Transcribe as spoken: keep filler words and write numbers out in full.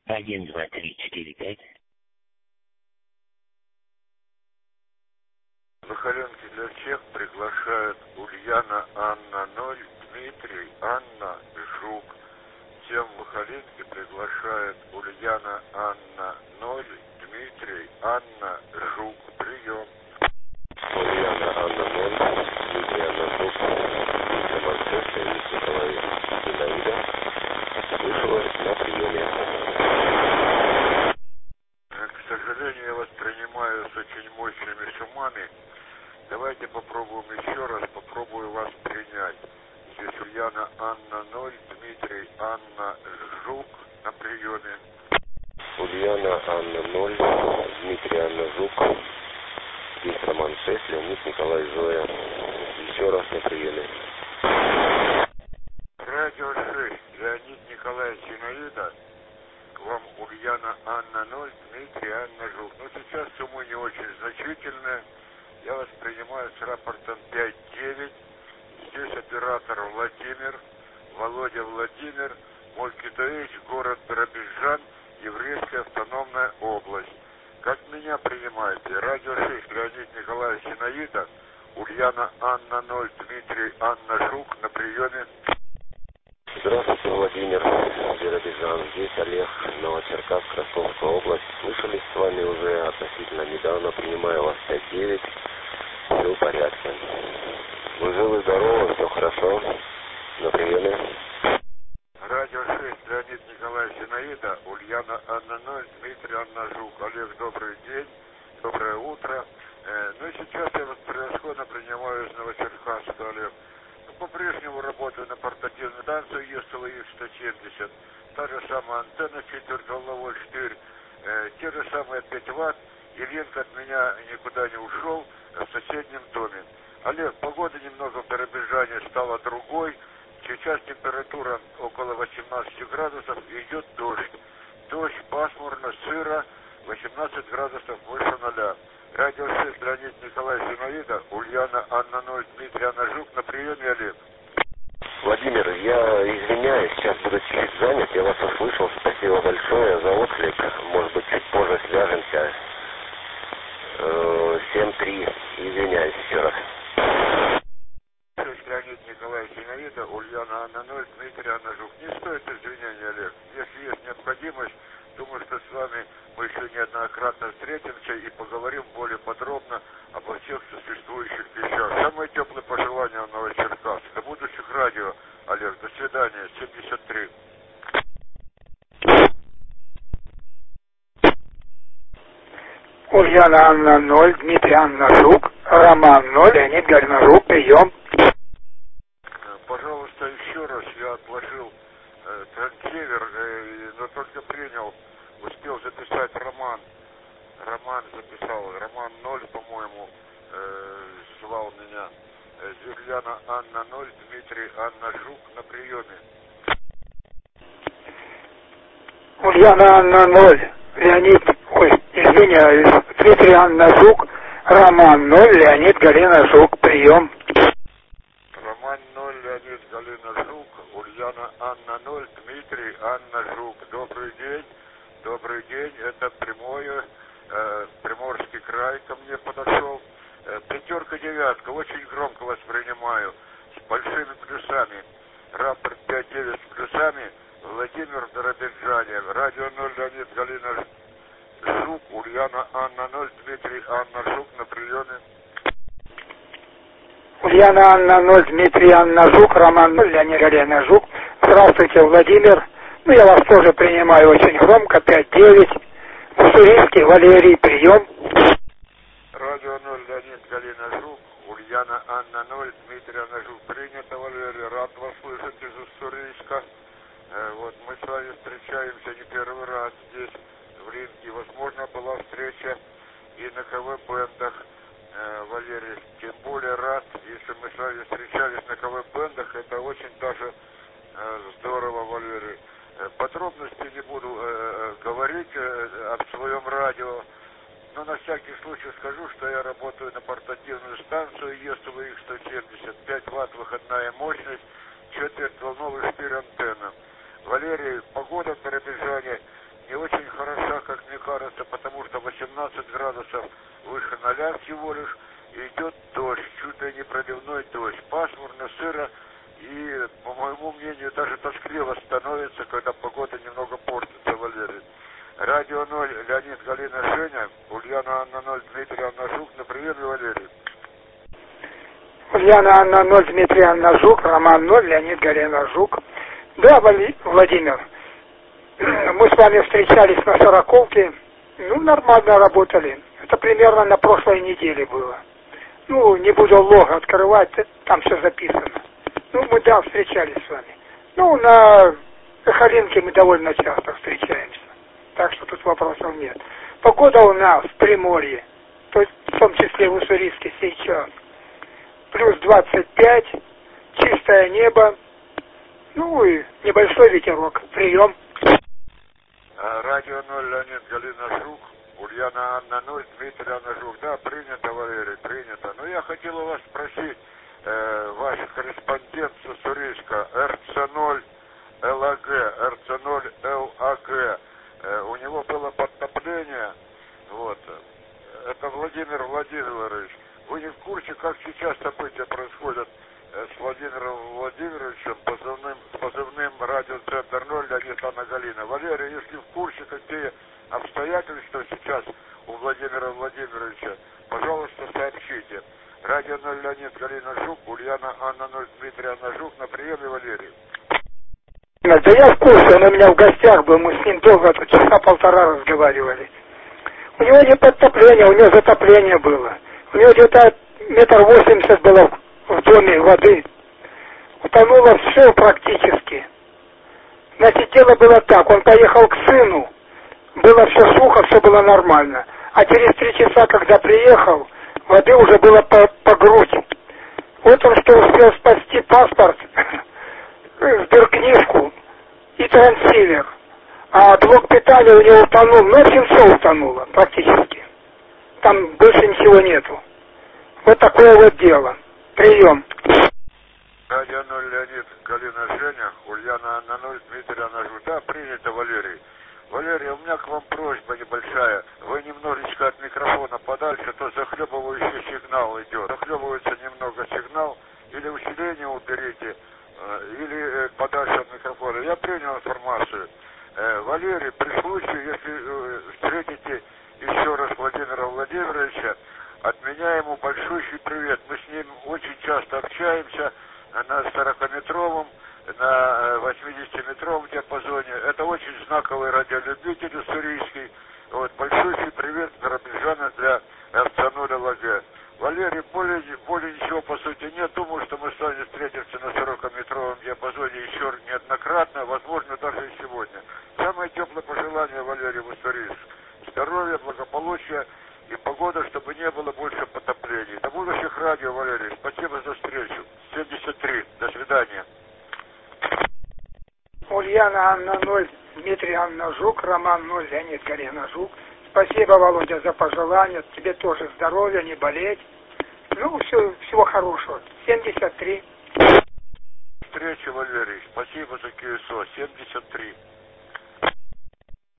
Один, два, три, четыре, пять. Махаленки для всех приглашают Ульяна, Анна, ноль, Дмитрий, Анна, Жук. Всем Махаленки приглашают Ульяна, Анна, ноль, Дмитрий, Анна, Жук. Прием. Ульяна, Анна, ноль, Дмитрий, Анна, Жук. Витя Манчестер, Николай Зинаида. Слышала на приеме. К сожалению, я вас принимаю с очень мощными шумами. Давайте попробуем еще раз, попробую вас принять. Здесь Ульяна, Анна, ноль, Дмитрий, Анна, Жук на приеме. Ульяна, Анна, ноль, Дмитрий, Анна, Жук. Здесь Роман шесть, Леонид, Николай, Зоя. Еще раз на приеме. Радио шесть, Леонид, Николай, Зинаида. К вам Ульяна, Анна, ноль, Дмитрий, Анна, Жук. Но сейчас сумма не очень значительная. Я вас принимаю с рапортом пять девять. Здесь оператор Владимир, Володя Владимир, Молькитович, город Биробиджан, Еврейская автономная область. Как меня принимаете? Радио шесть, Леонид Николаевич Зинаида, Ульяна, Анна, ноль, Дмитрий, Анна, Жук на приеме. Здравствуйте, Владимир, Биробиджан. Здесь Олег, Новочеркасск, Ростовская область. Слышались с вами уже относительно недавно. Принимаю вас пять девять. Все в порядке. Вы живы, здоровы, все хорошо. На приеме. Радио шесть, Леонид Николаевич Зинаида, Ульяна, Анна, ноль, Дмитрий, Анна, Жук. Олег, добрый день, доброе утро. Э, ну и сейчас я вас превосходно принимаю из Новочеркасска, Олег. Ну, по-прежнему работаю на портативную станцию ЕС Л Х сто семьдесят. Та же самая антенна четырехволновой штырь, э, те же самые пять ватт. Ильенко от меня никуда не ушел, в соседнем доме. Олег, погода немного в Биробиджане стала другой. Сейчас температура около восемнадцати градусов, идет дождь. Дождь, пасмурно, сыро, восемнадцать градусов выше ноля. Радио шесть, Леонид Николаевич Зинаида, Ульяна, Анна, ноль, Дмитрий, Анна, Жук на приеме, Олег. Владимир, я извиняюсь, сейчас буду чуть занят, я вас услышал, спасибо большое за отклик, может быть, чуть позже свяжемся. семь три, извиняюсь еще раз. Леонид Николаевич Зинаида, Ульяна, Анна, ноль, Дмитрий, Анна, Жук. Не стоит извинения, Олег. Если есть необходимость, думаю, что с вами мы еще неоднократно встретимся и поговорим более подробно обо всех существующих вещах. Самые теплые пожелания в Новочеркасск. До будущих радио, Олег. До свидания. семьдесят три. Ульяна, Анна, ноль, Дмитрий, Анна, Жук, Роман, ноль, Леонид, Галина, Жук, прием. Пожалуйста, еще раз, я отложил э, трансевер, э, но только принял, успел записать Роман. Роман записал, Роман ноль, по-моему, э, звал меня. Э, Ульяна, Анна, ноль, Дмитрий, Анна, Жук на приеме. Ульяна, Анна, ноль, Леонид, ой, извиняюсь, Дмитрий, Анна, Жук, Роман, ноль, Леонид, Галина, Жук, прием. Роман ноль, Леонид, Галина, Жук, Ульяна, Анна, ноль, Дмитрий, Анна, Жук. Добрый день, добрый день, это прямое, э, Приморский край ко мне подошел. Э, пятерка, девятка, очень громко воспринимаю, с большими плюсами. Рапорт пять девять с плюсами, Владимир в Биробиджане. Радио ноль, Леонид, Галина, Жук, Ульяна, Анна, ноль, Дмитрий, Анна, Жук на приеме. Ульяна, Анна, ноль, Дмитрий, Анна, Жук, Роман, ноль, Леонид, Галина, Жук. Здравствуйте, Владимир. Ну, я вас тоже принимаю очень громко, пять девять. Уссурийский, Валерий, прием. Радио ноль, Леонид, Галина, Жук, Ульяна, Анна, ноль, Дмитрий, Анна, Жук. Принято, Валерий, рад вас слышать из Уссурийска. Э, вот мы с вами встречаемся не первый раз здесь, в Ринке. Возможно, была встреча и на КВ-бендах, э, Валерий. Тем более рад, если мы с вами встречались на КВ-бендах, это очень даже э, здорово, Валерий. Э, подробности не буду э, говорить э, об своем радио. Но на всякий случай скажу, что я работаю на портативную станцию ЕС Л Х сто семьдесят, пять ватт выходная мощность, четверть волновый штырь антенна. Валерий, погода в Биробиджане не очень хороша, как мне кажется, потому что восемнадцать градусов выше ноля всего лишь, и идет дождь, чуть ли не проливной дождь, пасмурно, сыро, и, по моему мнению, даже тоскливо становится, когда погода немного портится, Валерий. Радио ноль, Леонид, Галина, Женя, Ульяна, Анна ноль, Дмитрий, Анна Жук, на приеме, Валерий. Ульяна, Анна ноль, Дмитрий, Анна Жук, Роман ноль, Леонид, Галина, Жук. Да, Владимир, мы с вами встречались на Сороковке, ну, нормально работали. Это примерно на прошлой неделе было. Ну, не буду лог открывать, там все записано. Ну, мы, да, встречались с вами. Ну, на Сахалинке мы довольно часто встречаемся. Так что тут вопросов нет. Погода у нас в Приморье, то есть в том числе в Уссурийске сейчас, плюс двадцать пять, чистое небо, ну и небольшой ветерок. Прием. Радио ноль, Леонид, Галина, Жук, Ульяна, Анна ноль, Дмитрий, Анна Жук. Да, принято, Валерий, принято. Но я хотел у вас спросить, э, ваш корреспондент с Уссурийска, эр цэ ноль эл а гэ, эр цэ ноль эл а гэ, э, у него было подтопление, вот. Это Владимир Владимирович. Вы не в курсе, как сейчас события происходят с Владимиром Владимировичем, позывным, позывным радиоцентр ноль, Леонид, Анна, Галина. Валерий, если в курсе, какие обстоятельства сейчас у Владимира Владимировича, пожалуйста, сообщите. Радио ноль, Леонид, Галина, Жук, Ульяна, Анна ноль, Дмитрий, Анна Жук, на приеме, Валерий. Да я в курсе, он у меня в гостях был, мы с ним долго, тут часа полтора разговаривали. У него не подтопление, у него затопление было. У него где-то метр восемьдесят было в доме воды. Утонуло все практически. Значит, дело было так, он поехал к сыну, было все сухо, все было нормально. А через три часа, когда приехал, воды уже было по, по грудь. Вот он что успел спасти паспорт, сберкнижку и трансивер. А блок питания у него утонул, ну, все утонуло практически. Там больше ничего нету. Вот такое вот дело. Прием. Радио ноль, Леонид, Галина, Женя, Ульяна, Анна ноль, Дмитрий, Анна Жук. Да, принято, Валерий. Валерий, у меня к вам просьба небольшая. Вы немножечко от микрофона подальше, то захлебывающий сигнал идет. Захлебывается немного сигнал. Или усиление уберите, или подальше от микрофона. Я принял информацию. Валерий, при случае, если встретите еще раз Владимира Владимировича, от меня ему большущий привет. Мы с ним очень часто общаемся на сорокаметровом, на восьмидесятиметровом диапазоне. Это очень знаковый радиолюбитель уссурийский. Вот, большущий привет, Дробежана, для эр цэ ноль эл а гэ. Валерий, более, более ничего по сути нет. Думаю, что мы с вами встретимся на сорокаметровом диапазоне еще неоднократно, возможно, даже и сегодня. Самое теплое пожелание, Валерий, в Уссурийск. Здоровья, благополучия и погода, чтобы не было больше потоплений. До будущих радио, Валерий. Спасибо за встречу. семьдесят три. До свидания. Ульяна, Анна ноль, Дмитрий, Анна Жук, Роман ноль, Леонид, Галина, Жук. Спасибо, Володя, за пожелания. Тебе тоже здоровья, не болеть. Ну, все, всего хорошего. семьдесят три. Встреча, Валерий. Спасибо за КСО. семьдесят три.